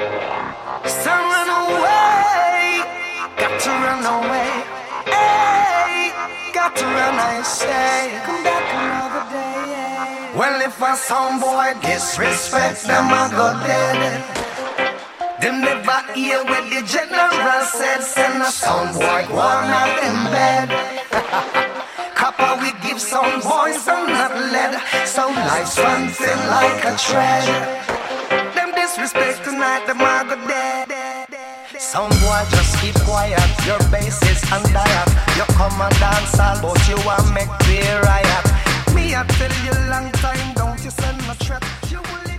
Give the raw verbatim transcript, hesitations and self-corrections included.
So run away, got to run away. Hey, got to run, I say. Come back another day. Yeah. Well, if a some boy disrespect them, I go dead. Them never hear what the general said. Send a some boy one out in bed. Copper we give some boys some not lead. So life's run thin like a thread. Disrespect tonight, the mago dead. Some boy just keep quiet. Your base is undiet. You come and dance all, but you want make clear riot. Me I tell you long time, don't you send my trap. You will